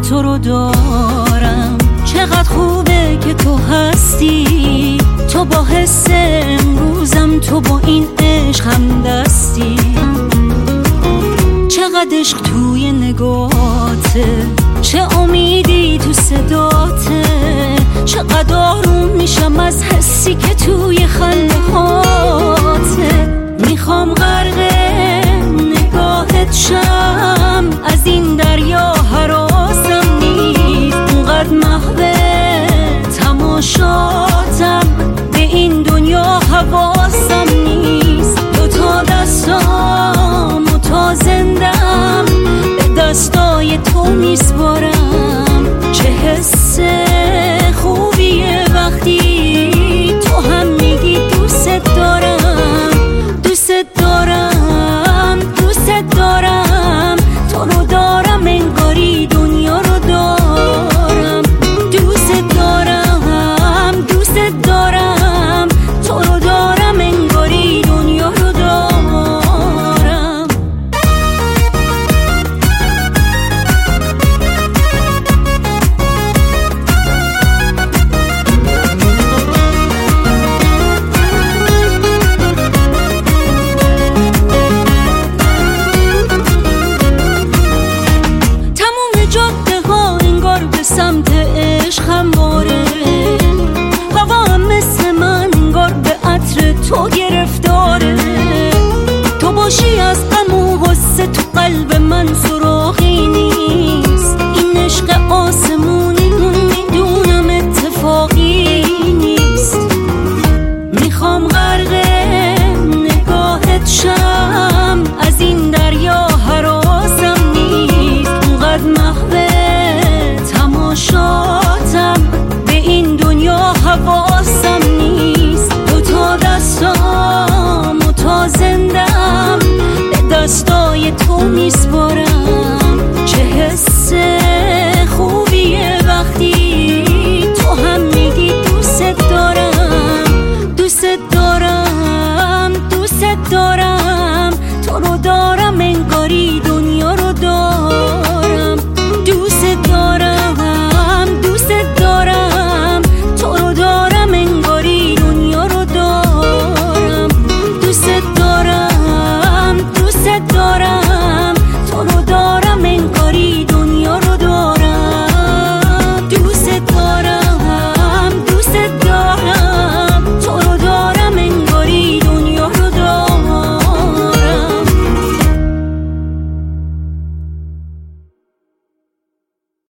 تو رو دارم. چقدر خوبه که تو هستی، تو با حس امروزم، تو با این عشق هم دستی. چقدر عشق توی نگاته، چه امیدی تو صداته. چقدر آروم میشم از حسی که توی خنده ها